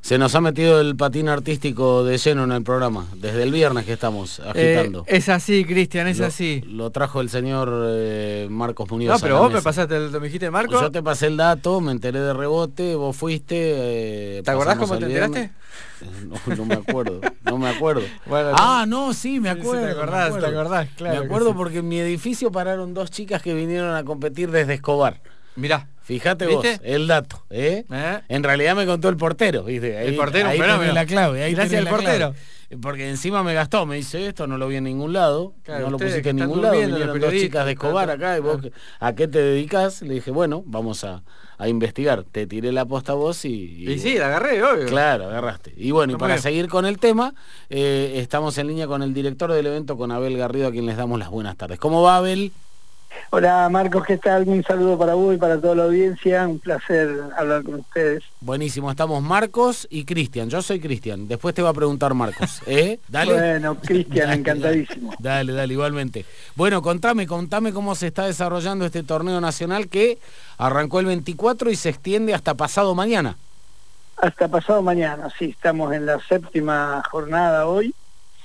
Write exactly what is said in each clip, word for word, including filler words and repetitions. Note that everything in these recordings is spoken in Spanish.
Se nos ha metido el patín artístico de lleno en el programa, desde el viernes que estamos agitando. Eh, es así, Cristian, es lo, así. Lo trajo el señor eh, Marcos Muñoz. No, pero vos mesa. me pasaste, el, ¿me dijiste Marcos? Yo te pasé el dato, me enteré de rebote, vos fuiste... Eh, ¿Te acordás cómo te enteraste? No, no me acuerdo, no me acuerdo. Bueno, ah, no, sí, me acuerdo. Sí, sí, te acordás, me te acordás, claro. Me acuerdo sí. porque en mi edificio pararon dos chicas que vinieron a competir desde Escobar. Mirá. Fíjate ¿Viste? vos, el dato, ¿eh? ¿Eh? En realidad me contó el portero, ¿viste? Ahí, el portero, ahí pero tenés la clave, ahí gracias al portero. Clave. Porque encima me gastó, me dice esto, no lo vi en ningún lado, claro, no lo pusiste en ningún lado, vinieron dos chicas de Escobar acá, y vos, claro. ¿A qué te dedicas? Le dije, bueno, vamos a, a investigar. Te tiré la posta a vos y... Y, y sí, la agarré, obvio. Claro, agarraste. Y bueno, no y para seguir con el tema, eh, estamos en línea con el director del evento, con Abel Garrido, a quien les damos las buenas tardes. ¿Cómo va, Abel? Hola Marcos, ¿qué tal? Un saludo para vos y para toda la audiencia, un placer hablar con ustedes. Buenísimo, estamos Marcos y Cristian, yo soy Cristian, después te va a preguntar Marcos, ¿eh? Dale. Bueno, Cristian, encantadísimo. Dale, dale, igualmente. Bueno, contame, contame cómo se está desarrollando este torneo nacional que arrancó el veinticuatro y se extiende hasta pasado mañana. Hasta pasado mañana, sí, estamos en la séptima jornada hoy.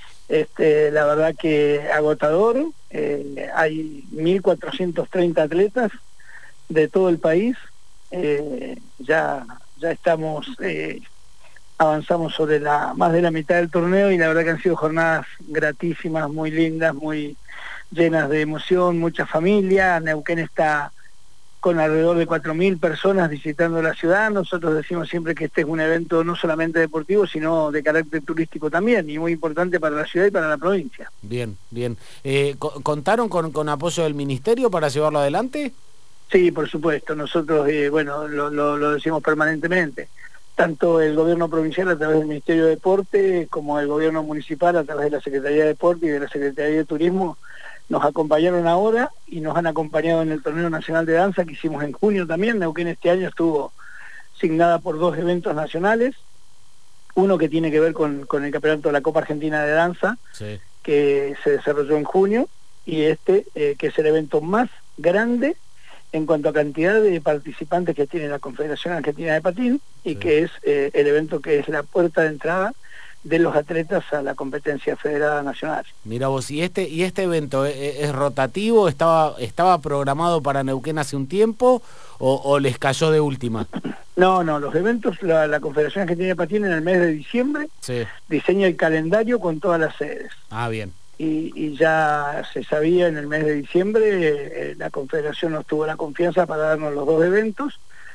Este, la verdad que agotador, eh, hay mil cuatrocientos treinta atletas de todo el país, eh, ya, ya estamos, eh, avanzamos sobre la más de la mitad del torneo y la verdad que han sido jornadas gratísimas, muy lindas, muy llenas de emoción, mucha familia. Neuquén está con alrededor de cuatro mil personas visitando la ciudad. Nosotros decimos siempre que este es un evento no solamente deportivo, sino de carácter turístico también, y muy importante para la ciudad y para la provincia. Bien, bien. Eh, ¿Contaron con, con apoyo del Ministerio para llevarlo adelante? Sí, por supuesto. Nosotros, eh, bueno, lo, lo, lo decimos permanentemente. Tanto el gobierno provincial a través del Ministerio de Deporte, como el gobierno municipal a través de la Secretaría de Deporte y de la Secretaría de Turismo, nos acompañaron ahora y nos han acompañado en el Torneo Nacional de Danza que hicimos en junio también. Neuquén este año estuvo signada por dos eventos nacionales, uno que tiene que ver con, con el campeonato de la Copa Argentina de Danza, sí, que se desarrolló en junio, y este, eh, que es el evento más grande en cuanto a cantidad de participantes que tiene la Confederación Argentina de Patín, y sí, que es eh, el evento que es la puerta de entrada de los atletas a la competencia federada nacional. Mira vos, ¿y este y este evento es, es rotativo? ¿Estaba estaba programado para Neuquén hace un tiempo o, o les cayó de última? No, no, los eventos, la, la Confederación Argentina de Patín en el mes de diciembre sí, diseña el calendario con todas las sedes. Ah, bien. Y, y ya se sabía en el mes de diciembre, eh, la Confederación nos tuvo la confianza para darnos los dos eventos,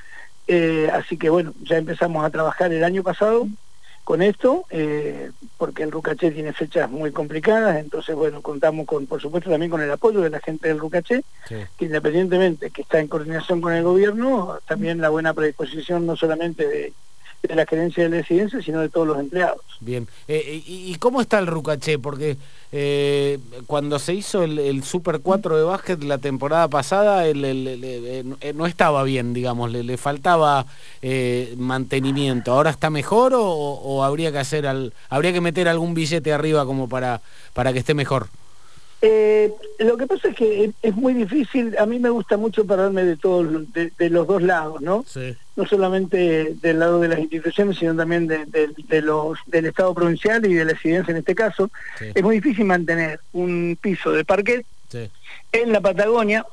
eh, así que bueno, ya empezamos a trabajar el año pasado con esto, eh, porque el Rucaché tiene fechas muy complicadas, entonces bueno, contamos con, por supuesto, también con el apoyo de la gente del Rucaché, sí, que independientemente que está en coordinación con el gobierno, también la buena predisposición no solamente de, de la gerencia de la residencia, sino de todos los empleados. Bien, eh, y, ¿y cómo está el Rucaché? Porque eh, cuando se hizo el, el Super cuatro de básquet la temporada pasada, el, el, el, el, el, no estaba bien, digamos, le, le faltaba eh, mantenimiento. ¿Ahora está mejor o, o habría que hacer al, habría que meter algún billete arriba como para, para que esté mejor? Eh, lo que pasa es que es, es muy difícil. A mí me gusta mucho pararme de todos, de, de los dos lados, ¿no? Sí. No solamente del lado de las instituciones, sino también de, de, de los del Estado provincial y de la residencia en este caso. Sí. Es muy difícil mantener un piso de parquet sí, en la Patagonia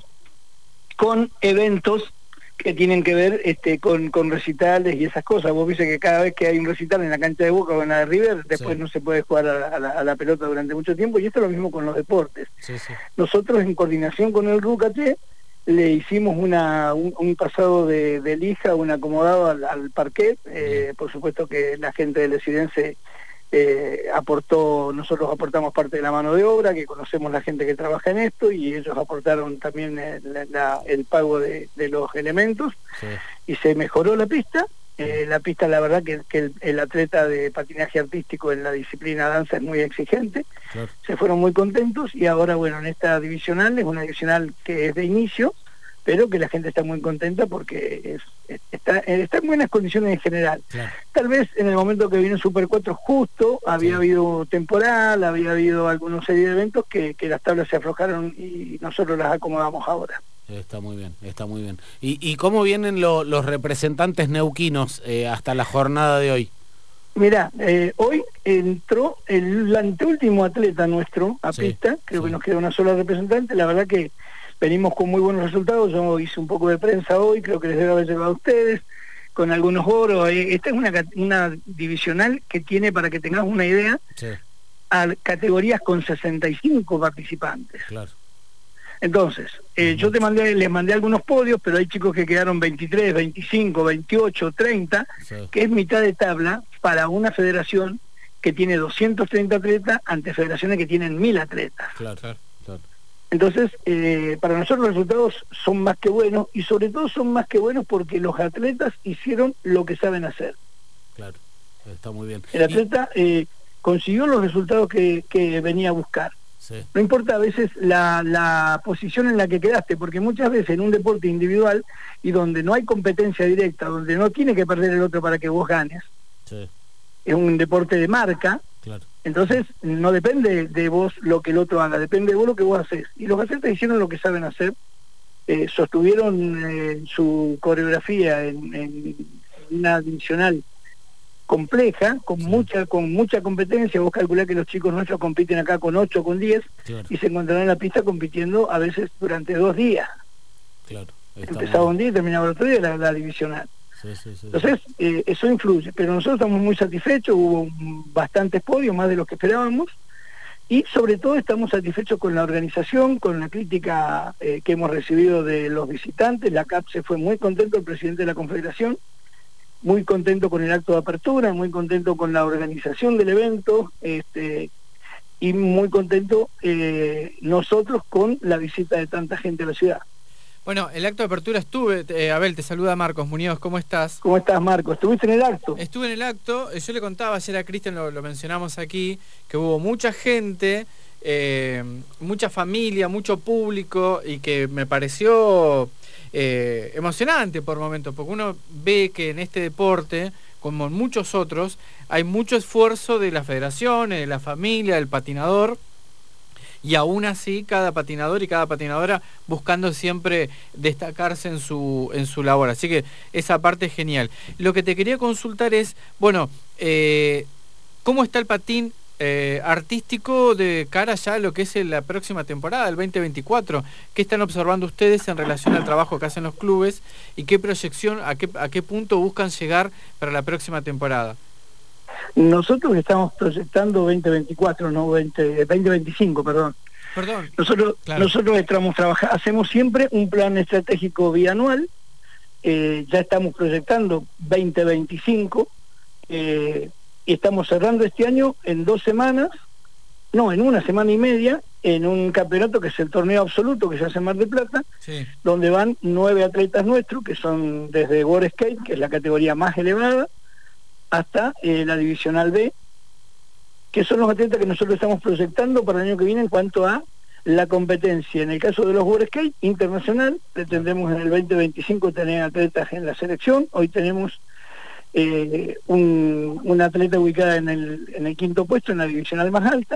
con eventos que tienen que ver este, con, con recitales y esas cosas. Vos viste que cada vez que hay un recital en la cancha de Boca o en la de River, después sí, no se puede jugar a, a, la, a la pelota durante mucho tiempo, y esto es lo mismo con los deportes. Sí, sí. Nosotros, en coordinación con el Rucaché, le hicimos una, un, un pasado de, de lija, un acomodado al, al parquet. Eh, por supuesto que la gente del Residense eh, aportó, nosotros aportamos parte de la mano de obra, que conocemos la gente que trabaja en esto, y ellos aportaron también el, la, el pago de, de los elementos, sí, y se mejoró la pista. Eh, la pista, la verdad que, que el, el atleta de patinaje artístico en la disciplina danza es muy exigente, claro, se fueron muy contentos, y ahora bueno, en esta divisional, es una divisional que es de inicio, pero que la gente está muy contenta porque es, es, está, está en buenas condiciones en general. Claro. Tal vez en el momento que vino Super cuatro justo, había sí, habido temporal, había habido alguna serie de eventos que, que las tablas se aflojaron y nosotros las acomodamos ahora. Está muy bien, está muy bien. ¿Y, y cómo vienen lo, los representantes neuquinos eh, hasta la jornada de hoy? Mirá, eh, hoy entró el anteúltimo atleta nuestro a sí, pista, creo sí. que nos queda una sola representante, la verdad que venimos con muy buenos resultados, yo hice un poco de prensa hoy, creo que les debe haber llegado a ustedes, con algunos oros, esta es una, una divisional que tiene, para que tengas una idea, sí. a categorías con sesenta y cinco participantes. Claro. Entonces, eh, uh-huh. yo te mandé, les mandé algunos podios, pero hay chicos que quedaron veintitrés, veinticinco, veintiocho, treinta, sí. que es mitad de tabla para una federación que tiene doscientos treinta atletas ante federaciones que tienen mil atletas. Claro, claro, claro. Entonces, eh, para nosotros los resultados son más que buenos, y sobre todo son más que buenos porque los atletas hicieron lo que saben hacer. Claro, está muy bien. El atleta eh, consiguió los resultados que, que venía a buscar. Sí. No importa a veces la, la posición en la que quedaste, porque muchas veces en un deporte individual y donde no hay competencia directa, donde no tiene que perder el otro para que vos ganes, sí. es un deporte de marca, claro. entonces no depende de vos lo que el otro haga, depende de vos lo que vos haces. Y los atletas hicieron lo que saben hacer, eh, sostuvieron eh, su coreografía en, en una divisional compleja, con sí. mucha con mucha competencia. Vos calculás que los chicos nuestros compiten acá con ocho, con diez, claro. y se encontrarán en la pista compitiendo a veces durante dos días. Claro, empezaba un día y terminaba el otro día la, la divisional. Sí, sí, sí, Entonces, sí. Eh, eso influye, pero nosotros estamos muy satisfechos, hubo bastantes podios, más de los que esperábamos, y sobre todo estamos satisfechos con la organización, con la crítica eh, que hemos recibido de los visitantes. La C A P se fue muy contento, el presidente de la Confederación, muy contento con el acto de apertura, muy contento con la organización del evento, este, y muy contento eh, nosotros con la visita de tanta gente a la ciudad. Bueno, el acto de apertura estuve, eh, Abel, te saluda Marcos Muñoz, ¿cómo estás? ¿Cómo estás, Marcos? ¿Estuviste en el acto? Estuve en el acto, yo le contaba ayer a Cristian, lo, lo mencionamos aquí, que hubo mucha gente, eh, mucha familia, mucho público, y que me pareció eh, emocionante por momentos, porque uno ve que en este deporte, como en muchos otros, hay mucho esfuerzo de la federación, de la familia, del patinador, y aún así cada patinador y cada patinadora buscando siempre destacarse en su, en su labor. Así que esa parte es genial. Lo que te quería consultar es, bueno, eh, ¿cómo está el patín eh, artístico de cara ya a lo que es la próxima temporada, el veinte veinticuatro? ¿Qué están observando ustedes en relación al trabajo que hacen los clubes y qué proyección, a qué, a qué punto buscan llegar para la próxima temporada? Nosotros estamos proyectando veinte veinticuatro, no veinte, veinte veinticinco, perdón. Perdón. Nosotros, claro. nosotros estamos trabajando, hacemos siempre un plan estratégico bianual, eh, ya estamos proyectando veinte veinticinco, eh, y estamos cerrando este año en dos semanas, no, en una semana y media, en un campeonato que es el torneo absoluto que se hace en Mar del Plata, sí. donde van nueve atletas nuestros, que son desde World Skate, que es la categoría más elevada, hasta eh, la divisional B, que son los atletas que nosotros estamos proyectando para el año que viene en cuanto a la competencia. En el caso de los World Skate internacional, pretendemos en el veinte veinticinco tener atletas en la selección. Hoy tenemos eh, un, una atleta ubicada en el, en el quinto puesto, en la divisional más alta,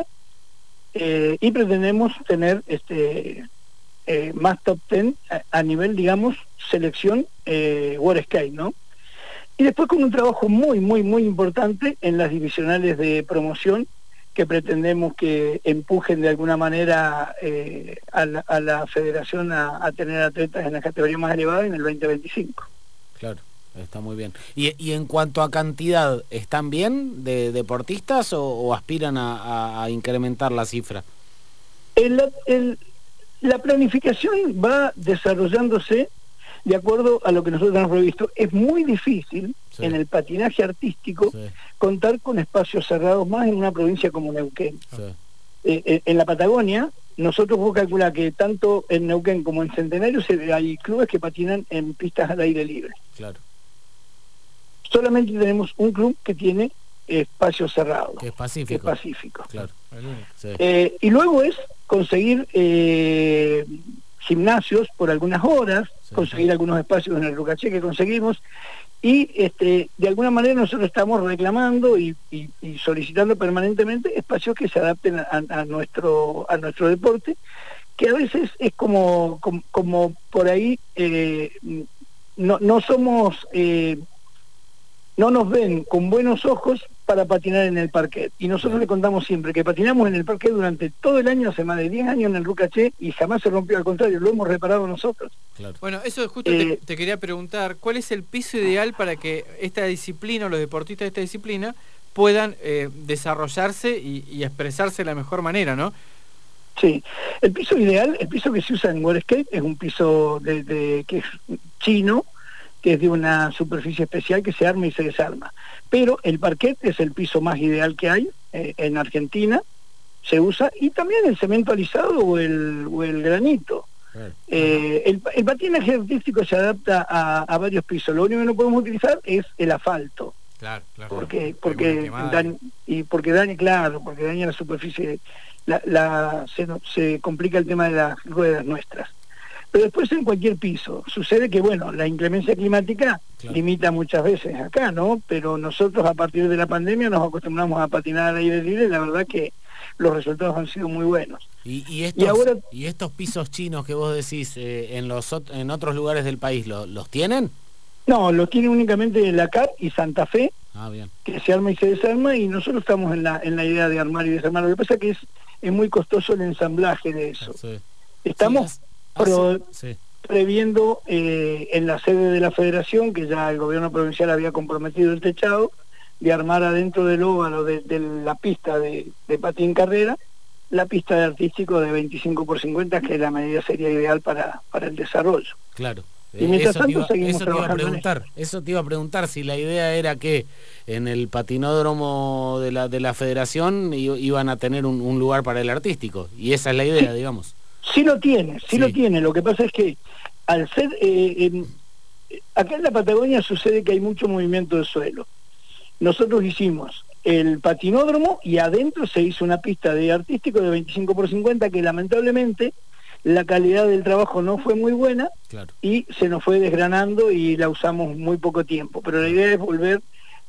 eh, y pretendemos tener este eh, más top ten a, a nivel, digamos, selección eh, World Skate, ¿no? Y después con un trabajo muy, muy, muy importante en las divisionales de promoción, que pretendemos que empujen de alguna manera eh, a, la, a la federación a, a tener atletas en la categoría más elevada en el veinte veinticinco. Claro, está muy bien. ¿Y, y en cuanto a cantidad, están bien de deportistas o, o aspiran a, a, a incrementar la cifra? El, el, la planificación va desarrollándose de acuerdo a lo que nosotros hemos previsto. Es muy difícil sí. en el patinaje artístico sí. contar con espacios cerrados, más en una provincia como Neuquén. Sí. Eh, eh, en la Patagonia, nosotros vos calculás que tanto en Neuquén como en Centenario se, hay clubes que patinan en pistas al aire libre. Claro. Solamente tenemos un club que tiene espacios cerrados. Que es Pacífico. Que es Pacífico. Claro. Sí. Eh, y luego es conseguir eh, gimnasios por algunas horas, sí, conseguir sí. algunos espacios en el Rucaché que conseguimos, y este de alguna manera nosotros estamos reclamando y, y, y solicitando permanentemente espacios que se adapten a, a nuestro a nuestro deporte, que a veces es como como, como por ahí eh, no, no somos eh, no nos ven con buenos ojos para patinar en el parquet. Y nosotros le contamos siempre que patinamos en el parquet durante todo el año, hace más de diez años en el Rucaché, y jamás se rompió, al contrario, lo hemos reparado nosotros. Claro. Bueno, eso justo eh, te, te quería preguntar, ¿cuál es el piso ideal para que esta disciplina, o los deportistas de esta disciplina, puedan eh, desarrollarse y, y expresarse de la mejor manera, ¿no? Sí, el piso ideal, el piso que se usa en World Skate es un piso de, de que es chino, que es de una superficie especial que se arma y se desarma. Pero el parquet es el piso más ideal que hay eh, en Argentina, se usa, y también el cemento alisado o el, o el granito. Eh, el, el patinaje artístico se adapta a, a varios pisos, lo único que no podemos utilizar es el asfalto. Claro, claro. Porque, porque, daña, y porque daña, claro, porque daña la superficie, la, la, se, se complica el tema de las ruedas nuestras. Pero después en cualquier piso, sucede que, bueno, la inclemencia climática claro. limita muchas veces acá, ¿no? Pero nosotros a partir de la pandemia nos acostumbramos a patinar al aire libre y la verdad que los resultados han sido muy buenos. ¿Y, y, estos, y, ahora, ¿y estos pisos chinos que vos decís eh, en los en otros lugares del país, ¿lo, los tienen? No, los tiene únicamente la C A P y Santa Fe, ah, bien. que se arma y se desarma, y nosotros estamos en la en la idea de armar y desarmar. Lo que pasa es que es, es muy costoso el ensamblaje de eso. Sí. Estamos... Sí, Pero, sí. previendo eh, en la sede de la federación, que ya el gobierno provincial había comprometido el techado, de armar adentro del óvalo de, de la pista de, de patín carrera, la pista de artístico de veinticinco por cincuenta, que la medida sería ideal para, para el desarrollo. Claro. Y mientras eso tanto te iba, seguimos eso te iba a preguntar, en eso te iba a preguntar si la idea era que en el patinódromo de la de la federación iban a tener un, un lugar para el artístico, y esa es la idea, sí. digamos. Sí lo tiene, sí, sí lo tiene. Lo que pasa es que al ser eh, en, acá en la Patagonia sucede que hay mucho movimiento de suelo. Nosotros hicimos el patinódromo y adentro se hizo una pista de artístico de veinticinco por cincuenta que lamentablemente la calidad del trabajo no fue muy buena, claro. y se nos fue desgranando y la usamos muy poco tiempo. Pero la idea es volver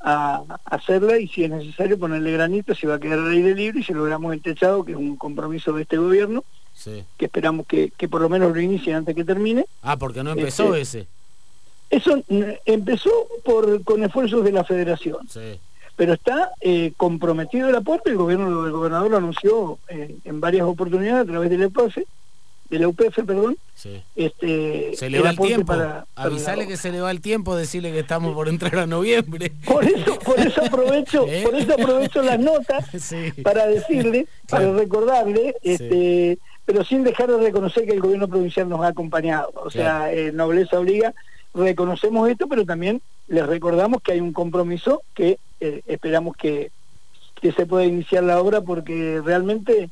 a hacerla, y si es necesario ponerle granito, se va a quedar al aire libre, y si logramos el techado, que es un compromiso de este gobierno, sí. que esperamos que, que por lo menos lo inicie antes que termine. Ah, porque no empezó este, ese. Eso empezó por con esfuerzos de la federación, sí. pero está eh, comprometido el aporte. El gobierno, el gobernador lo anunció eh, en varias oportunidades a través del E P F, de la U P F, perdón. Sí. Este, se le va el tiempo, para, para avisarle la... que se le va el tiempo, decirle que estamos por entrar a noviembre. Por eso, por eso aprovecho, ¿Eh? por eso aprovecho las notas sí. para decirle, claro. para recordarle, este, sí. pero sin dejar de reconocer que el gobierno provincial nos ha acompañado. O claro. sea, eh, nobleza obliga, reconocemos esto, pero también les recordamos que hay un compromiso que eh, esperamos que, que se pueda iniciar la obra, porque realmente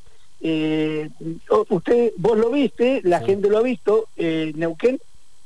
eh, usted, vos lo viste, la sí. gente lo ha visto, eh, Neuquén,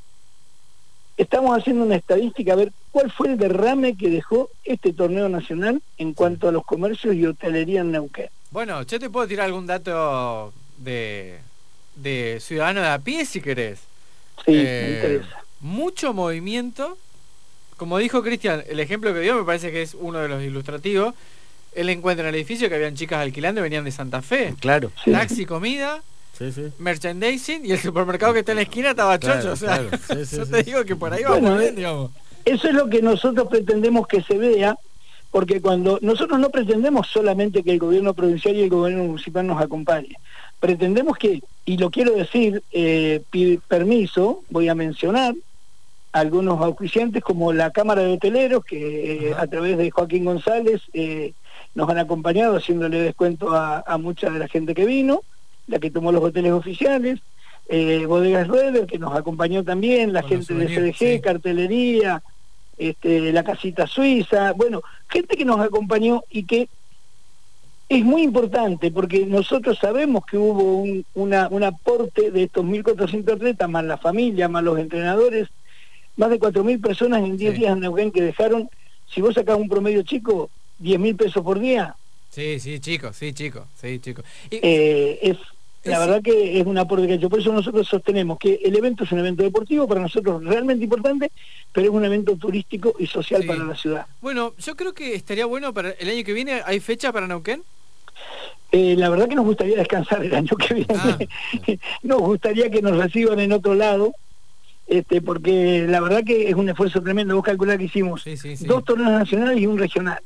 estamos haciendo una estadística a ver cuál fue el derrame que dejó este torneo nacional en cuanto a los comercios y hotelería en Neuquén. Bueno, yo te puedo tirar algún dato de, de ciudadano de a pie si querés. Sí, eh, me interesa. Mucho movimiento, como dijo Cristian, el ejemplo que dio me parece que es uno de los ilustrativos. Él encuentra en el edificio que habían chicas alquilando y venían de Santa Fe. Claro. Sí. Taxi, comida, sí, sí. merchandising, y el supermercado que está en la esquina estaba claro, chocho. O sea, claro. sí, sí, yo sí, te sí. digo que por ahí va bueno, muy bien, digamos. Eso es lo que nosotros pretendemos que se vea, porque cuando nosotros no pretendemos solamente que el gobierno provincial y el gobierno municipal nos acompañen, pretendemos que, y lo quiero decir, eh, pide permiso, voy a mencionar algunos auspiciantes como la Cámara de Hoteleros, que eh, a través de Joaquín González eh, nos han acompañado haciéndole descuento a, a mucha de la gente que vino, la que tomó los hoteles oficiales, eh, Bodegas Rueder, que nos acompañó también, la Con gente de C D G, sí. cartelería, este, la Casita Suiza, bueno, gente que nos acompañó y que es muy importante, porque nosotros sabemos que hubo un, una, un aporte de estos mil cuatrocientos atletas, más la familia, más los entrenadores, más de cuatro mil personas en diez sí. días en Neuquén que dejaron, si vos sacás un promedio chico, diez mil pesos por día. Sí, sí, chicos, sí, chicos, sí, chicos. Y... Eh, es, es, la verdad que es un aporte que ha hecho. Por eso nosotros sostenemos que el evento es un evento deportivo, para nosotros realmente importante, pero es un evento turístico y social sí. para la ciudad. Bueno, yo creo que estaría bueno para el año que viene. ¿Hay fecha para Neuquén? Eh, la verdad que nos gustaría descansar el año que viene. Ah. Nos gustaría que nos reciban en otro lado. Este, porque la verdad que es un esfuerzo tremendo. Vos calculás que hicimos sí, sí, sí. dos torneos nacionales y un regional.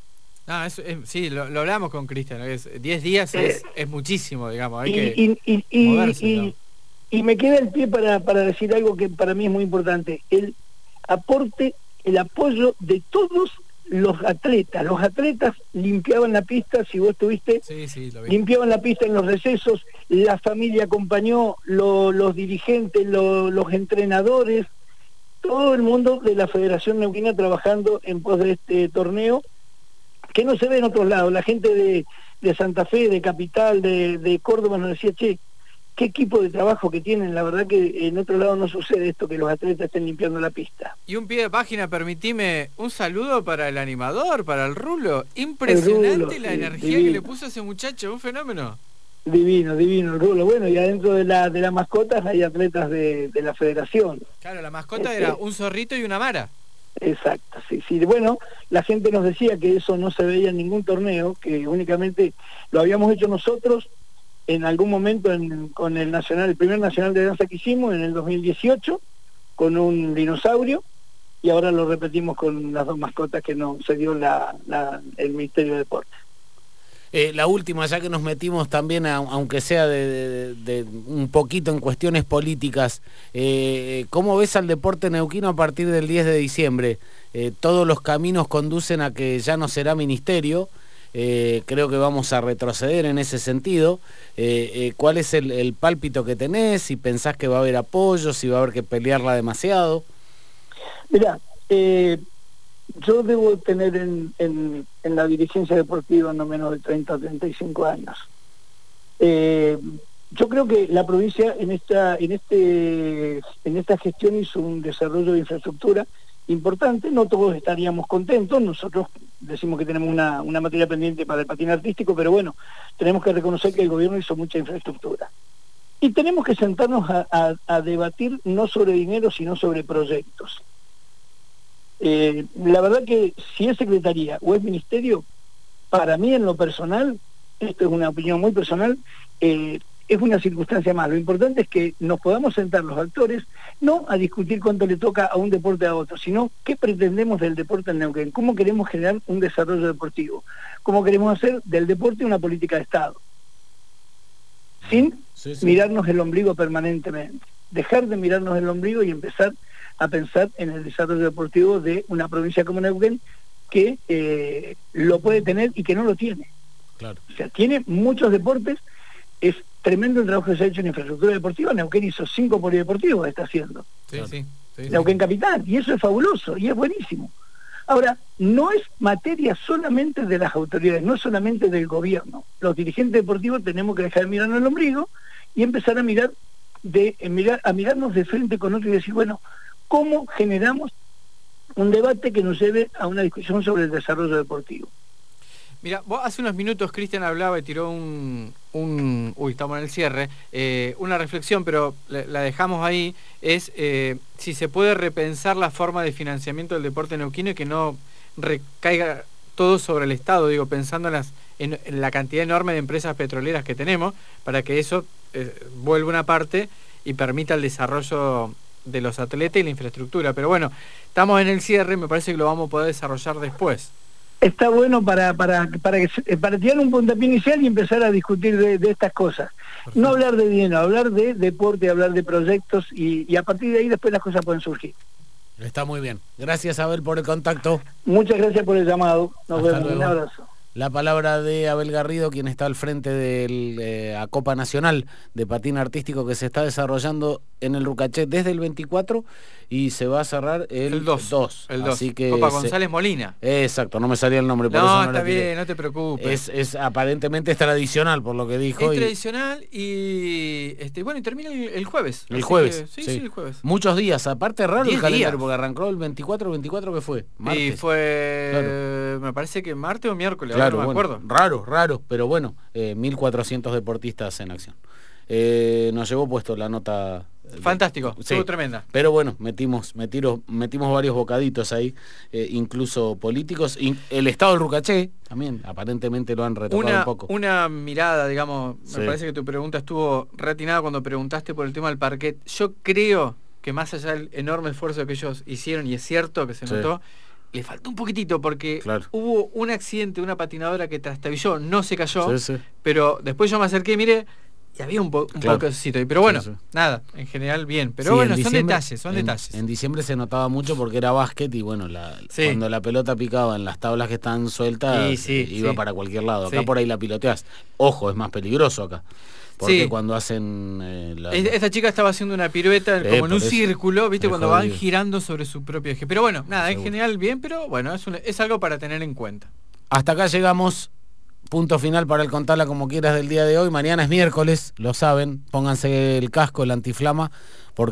No, es, es, sí, lo, lo hablamos con Cristian, diez días eh, es, es muchísimo, digamos, hay y, que y, y, y, moverse, y, digamos. y me queda el pie para, para decir algo que para mí es muy importante, el aporte, el apoyo de todos los atletas. Los atletas limpiaban la pista, si vos estuviste, sí, sí, lo vi. Limpiaban la pista en los recesos, la familia acompañó, lo, los dirigentes, lo, los entrenadores, todo el mundo de la Federación Neuquina trabajando en pos de este torneo, que no se ve en otros lados. La gente de, de Santa Fe, de Capital, de, de Córdoba nos decía, che, qué equipo de trabajo que tienen. La verdad que en otro lado no sucede esto, que los atletas estén limpiando la pista. Y un pie de página, permitime un saludo para el animador, para el Rulo. Impresionante el Rulo, la sí, energía divino. Que le puso a ese muchacho, un fenómeno. Divino, divino el Rulo. Bueno, y adentro de la de las mascotas hay atletas de, de la federación. Claro, la mascota este, era un zorrito y una mara. Exacto, sí, sí. Bueno, la gente nos decía que eso no se veía en ningún torneo, que únicamente lo habíamos hecho nosotros en algún momento en, con el nacional, el primer nacional de danza que hicimos en el dos mil dieciocho, con un dinosaurio, y ahora lo repetimos con las dos mascotas que nos dio la, la, el Ministerio de Deportes. Eh, la última, ya que nos metimos también, a, aunque sea de, de, de un poquito en cuestiones políticas, eh, ¿cómo ves al deporte neuquino a partir del diez de diciembre? Eh, todos los caminos conducen a que ya no será ministerio, eh, creo que vamos a retroceder en ese sentido. Eh, eh, ¿Cuál es el, el pálpito que tenés? Si pensás que va a haber apoyo, si va a haber que pelearla demasiado. Mirá, eh... yo debo tener en, en, en la dirigencia deportiva no menos de treinta o treinta y cinco años. Eh, yo creo que la provincia en esta, en, este, en esta gestión hizo un desarrollo de infraestructura importante. No todos estaríamos contentos, nosotros decimos que tenemos una, una materia pendiente para el patín artístico, pero bueno, tenemos que reconocer que el gobierno hizo mucha infraestructura. Y tenemos que sentarnos a, a, a debatir no sobre dinero, sino sobre proyectos. Eh, la verdad que si es secretaría o es ministerio, para mí en lo personal, esto es una opinión muy personal, eh, es una circunstancia más. Lo importante es que nos podamos sentar los actores, no a discutir cuánto le toca a un deporte a otro, sino qué pretendemos del deporte en Neuquén, cómo queremos generar un desarrollo deportivo, cómo queremos hacer del deporte una política de Estado, sin sí, sí. mirarnos el ombligo permanentemente, dejar de mirarnos el ombligo y empezar a pensar en el desarrollo deportivo de una provincia como Neuquén que eh, lo puede tener y que no lo tiene. Claro. O sea, tiene muchos deportes, es tremendo el trabajo que se ha hecho en infraestructura deportiva. Neuquén hizo cinco polideportivos, está haciendo. Sí, claro. sí, sí, Neuquén sí. Capital, y eso es fabuloso, y es buenísimo. Ahora, no es materia solamente de las autoridades, no solamente del gobierno. Los dirigentes deportivos tenemos que dejar de mirarnos el ombligo y empezar a mirar, de, mirar, a mirarnos de frente con otro y decir, bueno, ¿cómo generamos un debate que nos lleve a una discusión sobre el desarrollo deportivo? Mira, vos hace unos minutos Cristian hablaba y tiró un, un... Uy, estamos en el cierre. Eh, una reflexión, pero la, la dejamos ahí, es eh, si se puede repensar la forma de financiamiento del deporte neuquino y que no recaiga todo sobre el Estado, digo, pensando en, las, en, en la cantidad enorme de empresas petroleras que tenemos, para que eso eh, vuelva una parte y permita el desarrollo de los atletas y la infraestructura. Pero bueno, estamos en el cierre, me parece que lo vamos a poder desarrollar después. Está bueno para para para, para tirar un puntapié inicial y empezar a discutir de, de estas cosas. Perfecto. No hablar de dinero, hablar de deporte, hablar de proyectos y, y a partir de ahí después las cosas pueden surgir. Está muy bien. Gracias, Abel, por el contacto. Muchas gracias por el llamado. Nos Hasta vemos. Luego. Un abrazo. La palabra de Abel Garrido, quien está al frente de eh, la Copa Nacional de Patín Artístico que se está desarrollando en el Rucaché desde el veinticuatro y se va a cerrar el, el dos. dos. El dos. Así que Copa se... González Molina. Exacto, no me salía el nombre. Por no, eso no está bien, tiré. no te preocupes. Es, es, aparentemente es tradicional, por lo que dijo. Es y... tradicional y este bueno y termina el, el jueves. El jueves. Que, sí, sí. sí, el jueves. Muchos días, aparte raro el calendario, días. porque arrancó el veinticuatro, veinticuatro que fue. Martes. Y fue, claro. me parece que martes o miércoles, claro, ahora no me bueno, acuerdo. Raro, raro, pero bueno, eh, mil cuatrocientos deportistas en acción. Eh, nos llevó puesto la nota. Fantástico, sí, estuvo tremenda. Pero bueno, metimos, metimos, metimos varios bocaditos ahí, eh, incluso políticos. Y el estado del Rucaché también, aparentemente lo han retocado una, un poco. Una mirada, digamos, sí. me parece que tu pregunta estuvo reatinada cuando preguntaste por el tema del parquet. Yo creo que más allá del enorme esfuerzo que ellos hicieron, y es cierto que se sí. notó, le faltó un poquitito porque claro. hubo un accidente, una patinadora que trastabilló, no se cayó, sí, sí. pero después yo me acerqué, mire, y había un, po un claro. poco de... Pero bueno, sí, sí. nada, en general bien. Pero sí, bueno, son detalles, son en, detalles. En diciembre se notaba mucho porque era básquet y bueno, la, sí. cuando la pelota picaba en las tablas que están sueltas, sí, sí, iba sí. para cualquier lado. Acá sí. por ahí la piloteás. Ojo, es más peligroso acá. Porque sí. cuando hacen... Eh, la... Esta chica estaba haciendo una pirueta eh, como en un eso. círculo, ¿viste? Cuando jodido. van girando sobre su propio eje. Pero bueno, nada, Seguro. en general bien, pero bueno, es, un, es algo para tener en cuenta. Hasta acá llegamos. Punto final para el Contala como quieras del día de hoy. Mañana es miércoles, lo saben. Pónganse el casco, el antiflama.